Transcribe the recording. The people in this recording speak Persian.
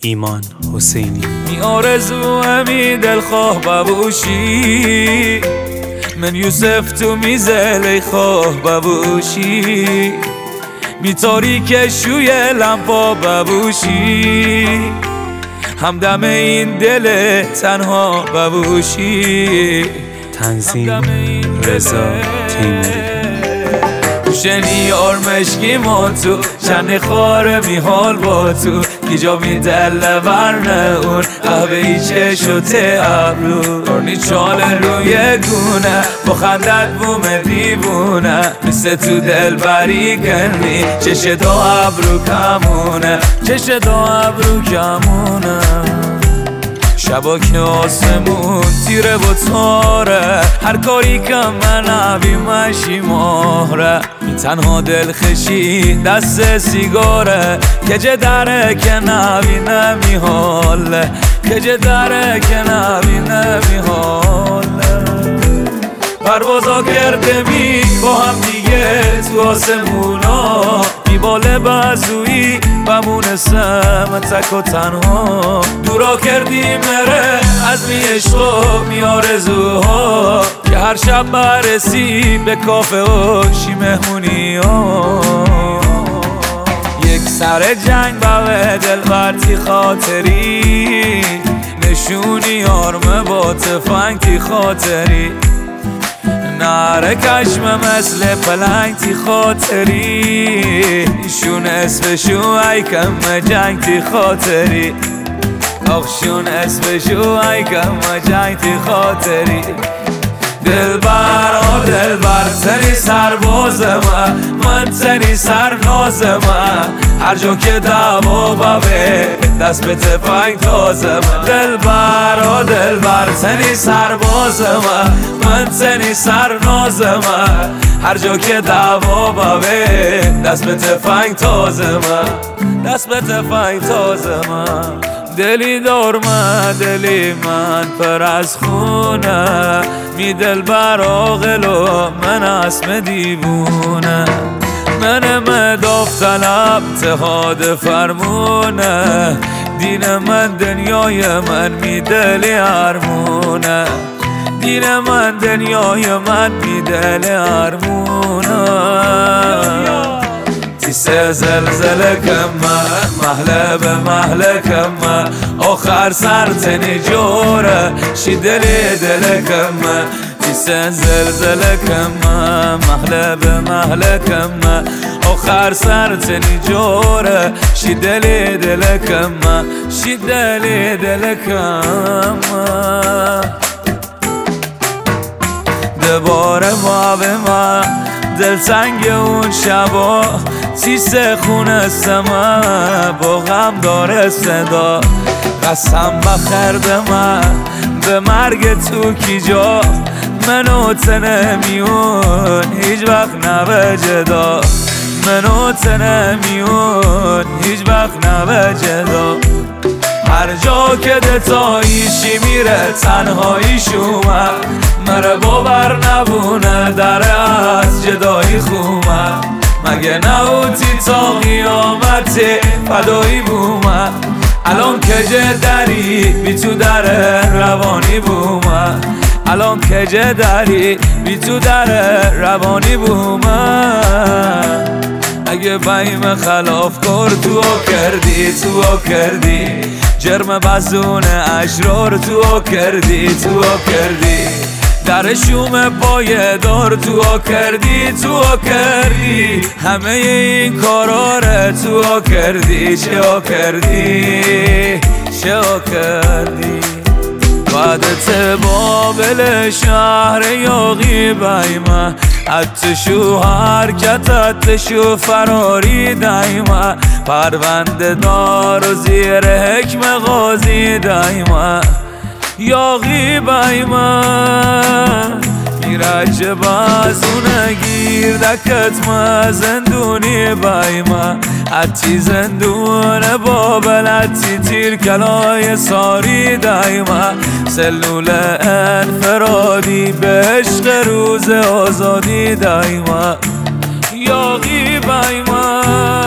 ایمان حسینی. می آرزومی دلخواه ببوشی، من یوسف تو می زلیخا ببوشی، می تاریک شوی لمپا ببوشی، همدم این دل تنها ببوشی. تنظیم رضا تیموری. شنی آرمشکی ما تو چند خاره می حال با تو، کجا می دل ورنه اون قهوه ای چش و ابرو، دارنی چال روی گونه با خندت بوم دیوونه، مثل تو دل بری کنی چش دو ابرو کمونه، چش دو ابرو کمونه. شبا که آسمون تیره و تاره، هر کاری که من عبی مشی مهره، تنها دل خشی دست سیگاره، که دره که نبی نمی حاله، که دره که نبی نمی حاله. پروازا کرده می با هم دیگه تو آسمونا، بیباله بازویی بمونستم تک و تنها، دورا کردی مره از می عشق و می آرزوها، که هر شب برسی به کافه و شی مهمونی ها. یک سر جنگ به دل برتی خاطری، نشونی آرمه با تفنگ تی خاطری، نره کشم مثل پلنگ تی خاطری، شون اسمشو ای کم جنگ تی خاطری، آخشون اسمشو ای کم جنگ تی خاطری. دلبر دلبر تنی سربازم، من تنی سرنازم، هر جا که دعوا ببه دست به تفنگ تازم. دلبر دلبر تنی سربازم، من تنی سرنازم، هر جا که دعوا ببه دست به تفنگ تازم، دست به تفنگ تازم. دلی دارم دلی من پر از خونه، می دل بر عاقل و من اسم دیوونه، من مداف طلب اتحاد فرمونه، دین من دنیای من می دلی ارمونه، دین من دنیای من می دلی ارمونه. تیسه زلزله کمه محله به محله کمه، آخر سر تنی جوره شی دلی دل کمه، تیسه زلزله کمه محله به محله کمه، آخر سر تنی جوره شی دلی دل کمه، شی دلی دل کمه. دوباره ما به ما دلتنگ اون شبا، سیسه خونه سما با غم داره صدا، قسم بخرد من به مرگ تو کی جا، منو تنمیون هیچ وقت نبه جدا، منو تنمیون هیچ وقت نبه جدا. هر جا که دتاییشی میره تنهاییش اومد، مره باور نبونه داره از جدایی خومد، مگه نهوتی تا قیامتی فدایی بومد، الان کجه داری بی تو در روانی بومد، الان کجه داری بی تو در روانی بومد. اگه بیم خلاف کر تو کردی تو کردی، جرم بزون اشرار تو کردی تو کردی، در شوم پای دار تو کردی تو کردی، همه این کارا تو کردی چه کردی چه کردی. بعدت بابل شهر یاقی بیمه، اتشو حرکت شو فراری دایما، پرونده دار و زیر حکم قاضی دایما، یاقی بیما میرج بازونه گیر دکت ما زندونی بیما، اتی زندون بابل اتی تیر کلای ساری دایما، سلول انفرادی به عشق روز آزادی دایما، یاقی بیما.